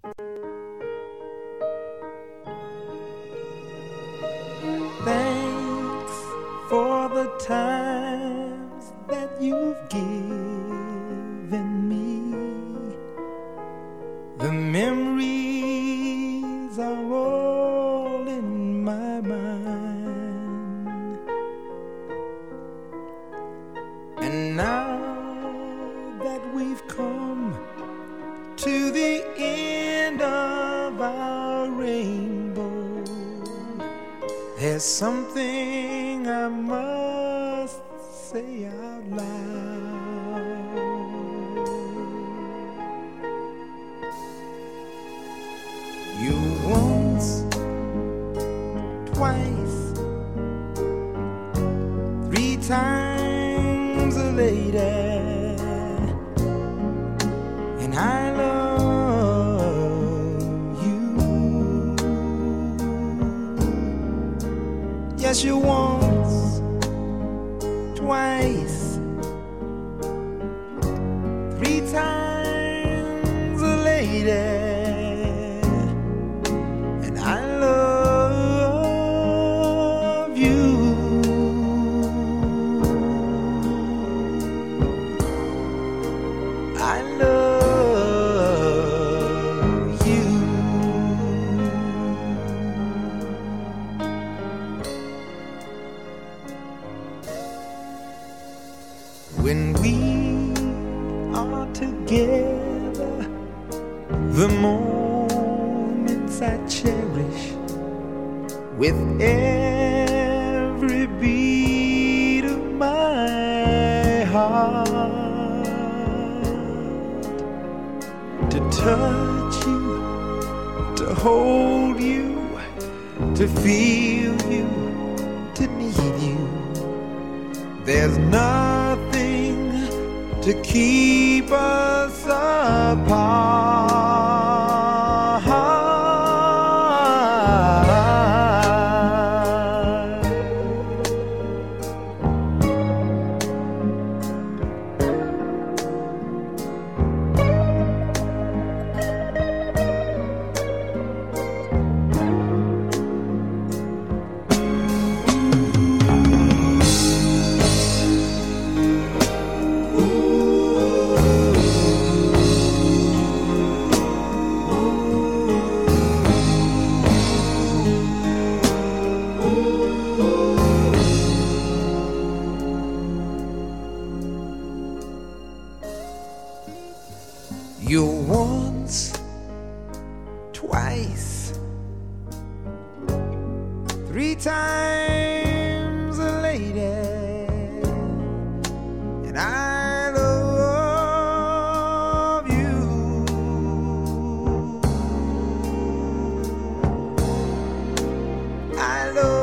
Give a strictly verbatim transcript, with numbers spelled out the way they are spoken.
Thanks for the times that you've given me. The memories are all in my mind. And now that we've come to the end of our rainbow, there's something I must say out loud. You once, twice, three times a lady, and I love you. Yes, you once, twice, three times a lady, and I love you. I love you. When we are together, the moments I cherish with every beat of my heart. To touch you, to hold you, to feel you, to need you. There's nothing to keep us apart. You once, twice, three times a lady, and I love you. I love